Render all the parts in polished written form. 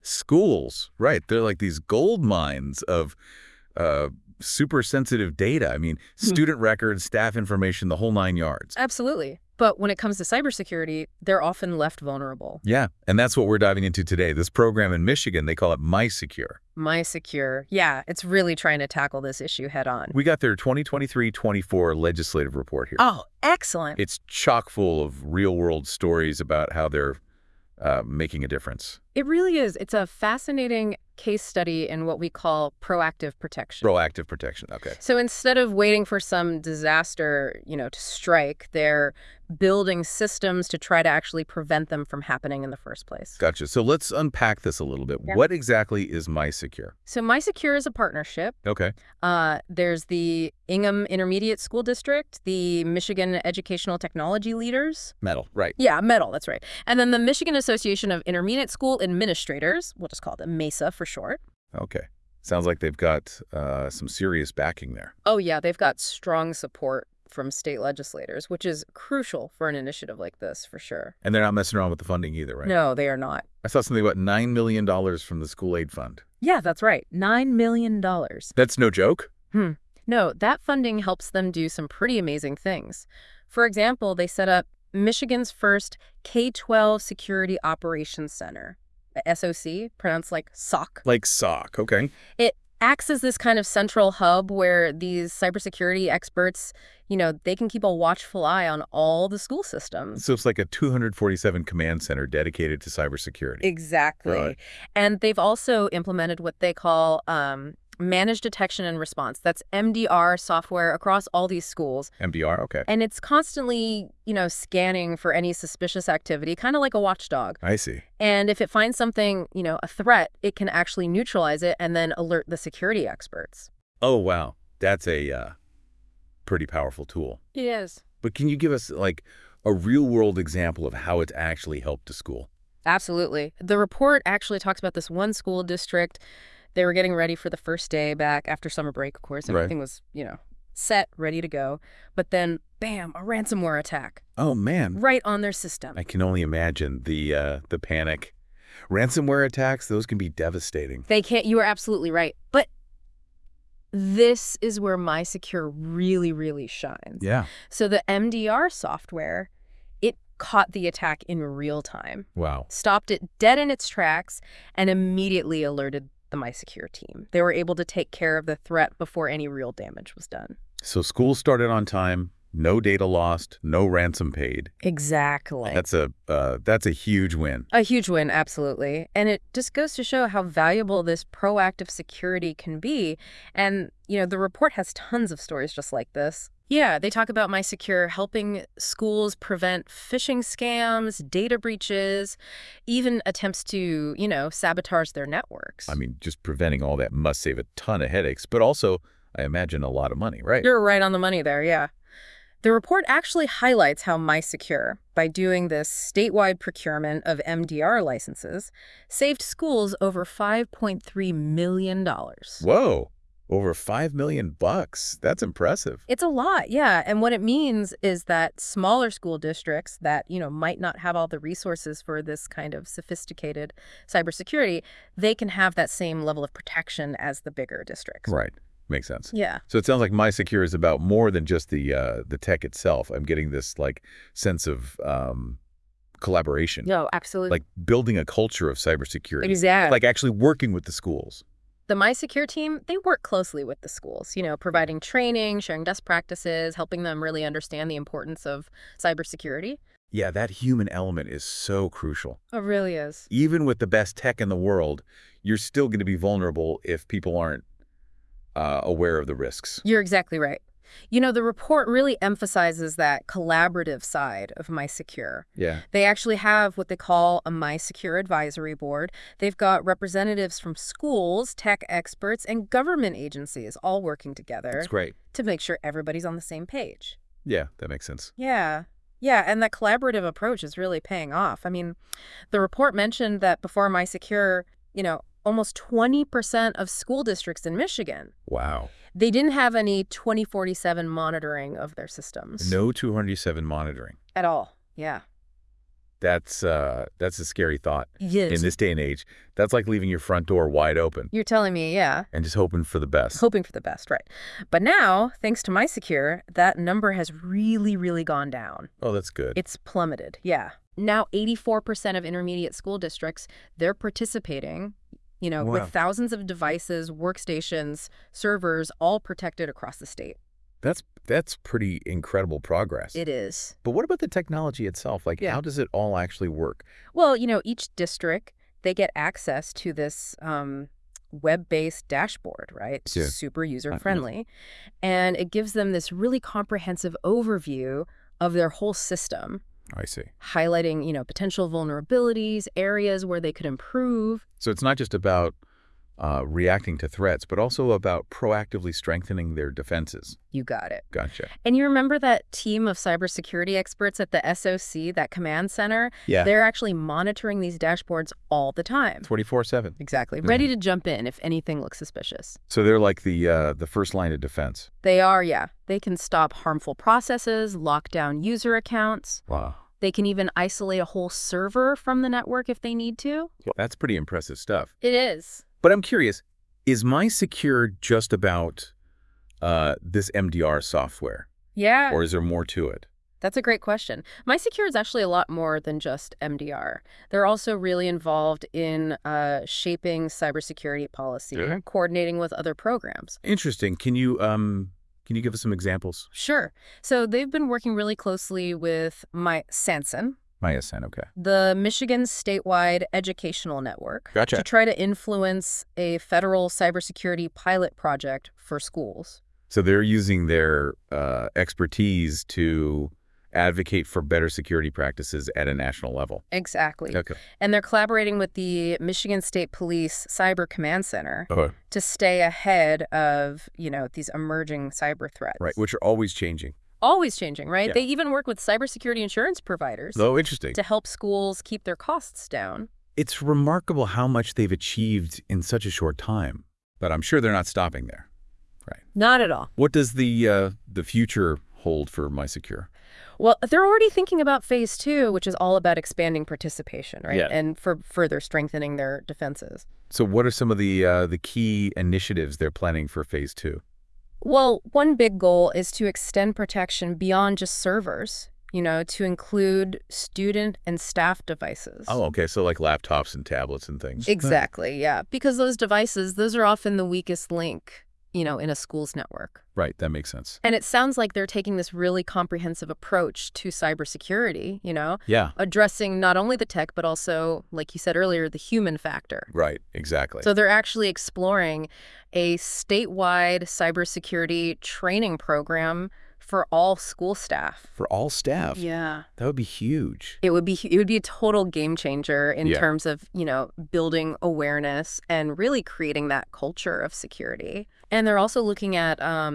Schools, right. They're like these gold mines of uh, super sensitive data. I mean, student records, staff information, the whole nine yards. Absolutely. But when it comes to cybersecurity, they're often left vulnerable. Yeah, and that's what we're diving into today. This program in Michigan, they call it MySecure. MySecure, yeah, it's really trying to tackle this issue head on. We got their 2023-24 legislative report here. Oh, excellent. It's chock full of real-world stories about how they're making a difference. It really is. It's a fascinating case study in what we call proactive protection. Proactive protection, okay. So instead of waiting for some disaster, to strike, they're building systems to try to actually prevent them from happening in the first place. Gotcha. So let's unpack this a little bit. Yeah. What exactly is MySecure? So MySecure is a partnership. Okay. There's the Ingham Intermediate School District, the Michigan Educational Technology Leaders. Metal, right. Yeah, METL, that's right. And then the Michigan Association of Intermediate School Administrators, we'll just call them MESA for short. Okay. Sounds like they've got some serious backing there. Oh, yeah, they've got strong support from state legislators, which is crucial for an initiative like this, for sure. And they're not messing around with the funding either, right? No, they are not. I saw something about $9 million from the school aid fund. Yeah, that's right. $9 million. That's no joke? No, that funding helps them do some pretty amazing things. For example, they set up Michigan's first K-12 Security Operations Center, SOC, pronounced like SOC. Like SOC, okay. It acts as this kind of central hub where these cybersecurity experts, they can keep a watchful eye on all the school systems. So it's like a 247 command center dedicated to cybersecurity. Exactly. Right. And they've also implemented what they call managed detection and response. That's MDR software across all these schools. MDR, okay. And it's constantly, scanning for any suspicious activity, kind of like a watchdog. I see. And if it finds something, a threat, it can actually neutralize it and then alert the security experts. Oh, wow. That's a pretty powerful tool. It is. But can you give us, like, a real-world example of how it's actually helped a school? Absolutely. The report actually talks about this one school district. They were getting ready for the first day back after summer break, of course. Everything was, set, ready to go. But then, bam, a ransomware attack. Oh, man. Right on their system. I can only imagine the panic. Ransomware attacks, those can be devastating. They can't. You are absolutely right. But this is where MySecure really, really shines. Yeah. So the MDR software, it caught the attack in real time. Wow. Stopped it dead in its tracks and immediately alerted the MySecure team. They were able to take care of the threat before any real damage was done. So school started on time, no data lost, no ransom paid. Exactly. That's a huge win. A huge win, absolutely. And it just goes to show how valuable this proactive security can be. And, the report has tons of stories just like this. Yeah, they talk about MySecure helping schools prevent phishing scams, data breaches, even attempts to, sabotage their networks. I mean, just preventing all that must save a ton of headaches, but also, I imagine, a lot of money, right? You're right on the money there, yeah. The report actually highlights how MySecure, by doing this statewide procurement of MDR licenses, saved schools over $5.3 million. Whoa. Over $5 million bucks. That's impressive. It's a lot, yeah. And what it means is that smaller school districts that, might not have all the resources for this kind of sophisticated cybersecurity, they can have that same level of protection as the bigger districts. Right. Makes sense. Yeah. So it sounds like MySecure is about more than just the tech itself. I'm getting this sense of collaboration. No, absolutely. Like building a culture of cybersecurity. Exactly. Like actually working with the schools. The MySecure team, they work closely with the schools, providing training, sharing best practices, helping them really understand the importance of cybersecurity. Yeah, that human element is so crucial. It really is. Even with the best tech in the world, you're still going to be vulnerable if people aren't aware of the risks. You're exactly right. The report really emphasizes that collaborative side of MySecure. Yeah. They actually have what they call a MySecure advisory board. They've got representatives from schools, tech experts, and government agencies all working together. That's great. To make sure everybody's on the same page. Yeah, that makes sense. Yeah. Yeah, and that collaborative approach is really paying off. I mean, the report mentioned that before MySecure, almost 20% of school districts in Michigan, Wow. they didn't have any 24/7 monitoring of their systems. No 247 monitoring. At all. Yeah. That's a scary thought. Yes. In this day and age. That's like leaving your front door wide open You're telling me, yeah. and just hoping for the best. Hoping for the best, right. But now, thanks to MySecure, that number has really, really gone down. Oh, that's good. It's plummeted, yeah. Now 84% of intermediate school districts, they're participating, Wow. with thousands of devices, workstations, servers, all protected across the state. That's pretty incredible progress. It is. But what about the technology itself? Like, Yeah. how does it all actually work? Well, each district, they get access to this web-based dashboard, right? Yeah. Super user-friendly. And it gives them this really comprehensive overview of their whole system, I see. highlighting, potential vulnerabilities, areas where they could improve. So it's not just about reacting to threats, but also about proactively strengthening their defenses. You got it. Gotcha. And you remember that team of cybersecurity experts at the SOC, that command center? Yeah. They're actually monitoring these dashboards all the time. 24/7. Exactly. Ready to jump in if anything looks suspicious. So they're like the first line of defense. They are, yeah. They can stop harmful processes, lock down user accounts. Wow. They can even isolate a whole server from the network if they need to. That's pretty impressive stuff. It is. But I'm curious, is MySecure just about this MDR software? Yeah. Or is there more to it? That's a great question. MySecure is actually a lot more than just MDR. They're also really involved in shaping cybersecurity policy, Okay. coordinating with other programs. Interesting. Can you give us some examples? Sure. So they've been working really closely with SANSN, MySN, okay. the Michigan statewide educational network, Gotcha. to try to influence a federal cybersecurity pilot project for schools. So they're using their expertise to advocate for better security practices at a national level. Exactly. Okay. And they're collaborating with the Michigan State Police Cyber Command Center Oh, to stay ahead of, these emerging cyber threats. right, which are always changing. Always changing, right? Yeah. They even work with cybersecurity insurance providers Oh, interesting. to help schools keep their costs down. It's remarkable how much they've achieved in such a short time, but I'm sure they're not stopping there. Right. Not at all. What does the future hold for MySecure? Well, they're already thinking about phase 2, which is all about expanding participation, right? Yeah. And for further strengthening their defenses. So what are some of the key initiatives they're planning for phase 2? Well, one big goal is to extend protection beyond just servers, to include student and staff devices. Oh, okay. So like laptops and tablets and things. Exactly, yeah. Because those devices, those are often the weakest link, in a school's network. Right. That makes sense. And it sounds like they're taking this really comprehensive approach to cybersecurity, Yeah. addressing not only the tech, but also, like you said earlier, the human factor. Right. Exactly. So they're actually exploring a statewide cybersecurity training program for all school staff. for all staff. Yeah. That would be huge. It would be a total game changer in Yeah. terms of, building awareness and really creating that culture of security. And they're also looking at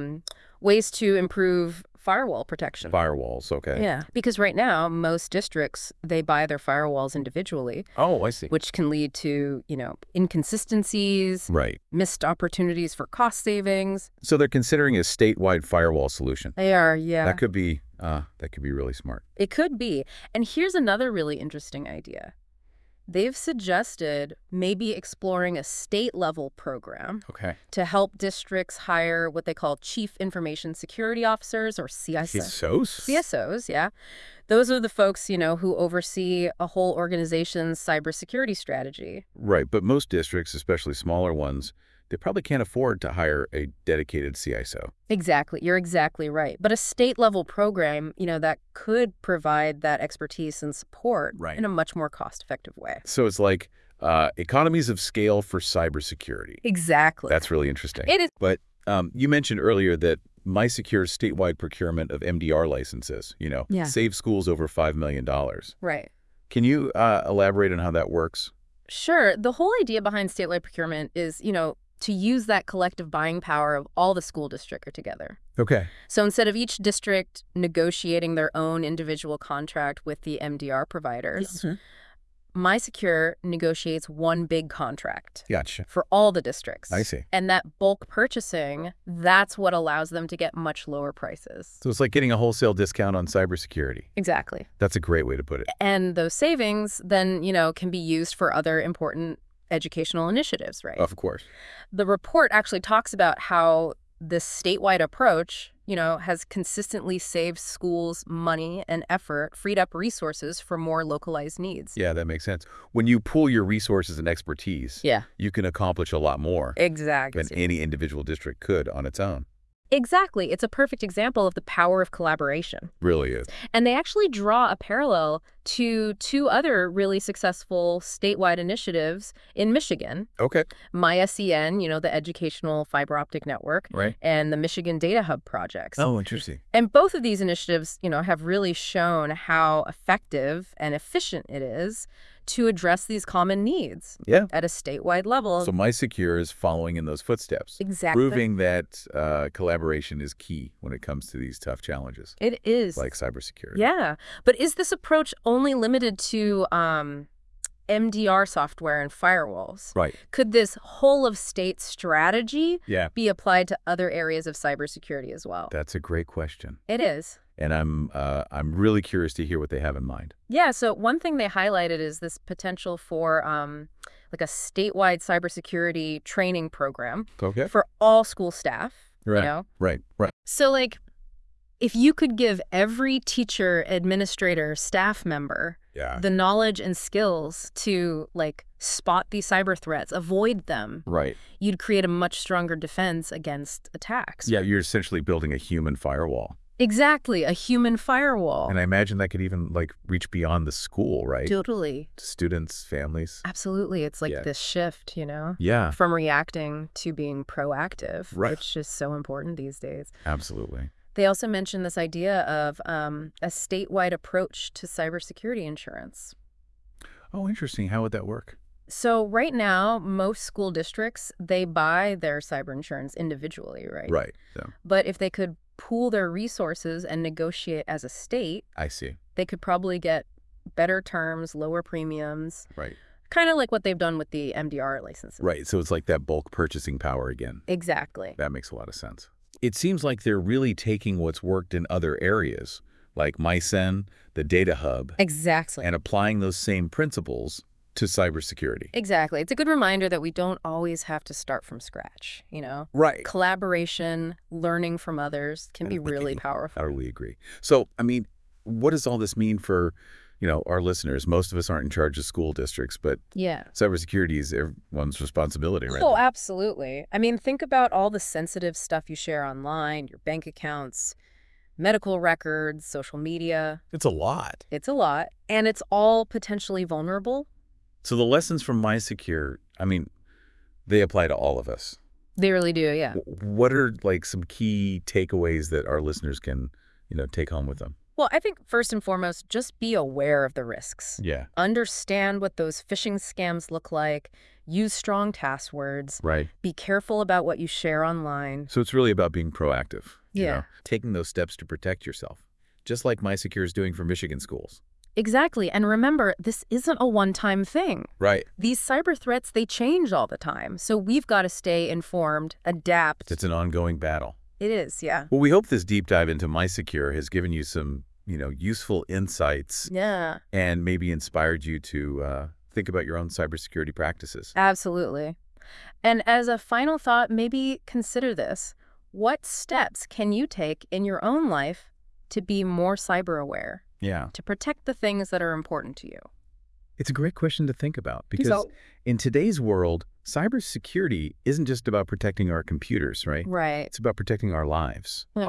ways to improve firewall protection. Firewalls. Okay. Yeah, because right now, most districts, they buy their firewalls individually, Oh, I see. which can lead to, inconsistencies, Right. missed opportunities for cost savings. So they're considering a statewide firewall solution. They are, yeah. That could be really smart. It could be. And here's another really interesting idea. They've suggested maybe exploring a state-level program Okay. to help districts hire what they call Chief Information Security Officers, or CISOs. CSOs, yeah. Those are the folks, who oversee a whole organization's cybersecurity strategy. Right. But most districts, especially smaller ones, they probably can't afford to hire a dedicated CISO. Exactly. You're exactly right. But a state-level program, that could provide that expertise and support Right. in a much more cost-effective way. So it's like economies of scale for cybersecurity. Exactly. That's really interesting. It is. But you mentioned earlier that MySecure's statewide procurement of MDR licenses, Yeah. saves schools over $5 million. Right. Can you elaborate on how that works? Sure. The whole idea behind statewide procurement is, to use that collective buying power of all the school districts together. Okay. So instead of each district negotiating their own individual contract with the MDR providers, MySecure negotiates one big contract Gotcha. for all the districts. I see. And that bulk purchasing, that's what allows them to get much lower prices. So it's like getting a wholesale discount on cybersecurity. Exactly. That's a great way to put it. And those savings then, can be used for other important educational initiatives, right? Of course. The report actually talks about how this statewide approach, has consistently saved schools money and effort, freed up resources for more localized needs. Yeah, that makes sense. When you pool your resources and expertise, Yeah. you can accomplish a lot more Exactly. than any individual district could on its own. Exactly. It's a perfect example of the power of collaboration. Really is. And they actually draw a parallel to two other really successful statewide initiatives in Michigan. Okay. MySEN, the educational fiber optic network, Right. and the Michigan Data Hub projects. Oh, interesting. And both of these initiatives, have really shown how effective and efficient it is to address these common needs at a statewide level. So MySecure is following in those footsteps. Exactly. Proving that collaboration is key when it comes to these tough challenges. It is. Like cybersecurity. Yeah. But is this approach only limited to MDR software and firewalls? Right. Could this whole of state strategy Yeah. be applied to other areas of cybersecurity as well? That's a great question. It is. And I'm really curious to hear what they have in mind. Yeah, so one thing they highlighted is this potential for like a statewide cybersecurity training program Okay. for all school staff, Right. Right. So if you could give every teacher, administrator, staff member Yeah. the knowledge and skills to spot these cyber threats, avoid them, Right. you'd create a much stronger defense against attacks. Yeah, you're essentially building a human firewall. Exactly, a human firewall. And I imagine that could even reach beyond the school, right? Totally. To students, families. Absolutely. It's Yeah. this shift, Yeah, from reacting to being proactive, Right. which is so important these days. absolutely. They also mentioned this idea of a statewide approach to cybersecurity insurance. Oh, interesting. How would that work? So right now, most school districts, they buy their cyber insurance individually, right? Right. So But if they could pool their resources and negotiate as a state, I see. they could probably get better terms, lower premiums, Right. kind of like what they've done with the MDR licenses. Right. So it's like that bulk purchasing power again. Exactly. That makes a lot of sense. It seems like they're really taking what's worked in other areas, like MySEN, the Data Hub, Exactly. and applying those same principles to cybersecurity. Exactly. It's a good reminder that we don't always have to start from scratch, Right. Collaboration, learning from others can be really powerful. Totally agree. So, what does all this mean for, our listeners? Most of us aren't in charge of school districts, but Yeah. cybersecurity is everyone's responsibility, right? Oh, absolutely. Think about all the sensitive stuff you share online, your bank accounts, medical records, social media. It's a lot. It's a lot, and it's all potentially vulnerable. So the lessons from MySecure, they apply to all of us. They really do, yeah. What are some key takeaways that our listeners can, take home with them? Well, I think first and foremost, just be aware of the risks. Yeah. Understand what those phishing scams look like. Use strong passwords. Right. Be careful about what you share online. So it's really about being proactive. Yeah. Taking those steps to protect yourself, just like MySecure is doing for Michigan schools. Exactly. And remember, this isn't a one-time thing. Right. These cyber threats, they change all the time. So we've got to stay informed, adapt. It's an ongoing battle. It is, yeah. Well, we hope this deep dive into MySecure has given you some, useful insights Yeah, and maybe inspired you to think about your own cybersecurity practices. absolutely. And as a final thought, maybe consider this. What steps can you take in your own life to be more cyber aware, Yeah. to protect the things that are important to you? It's a great question to think about because So- in today's world, cybersecurity isn't just about protecting our computers, right? Right. It's about protecting our lives. Yeah.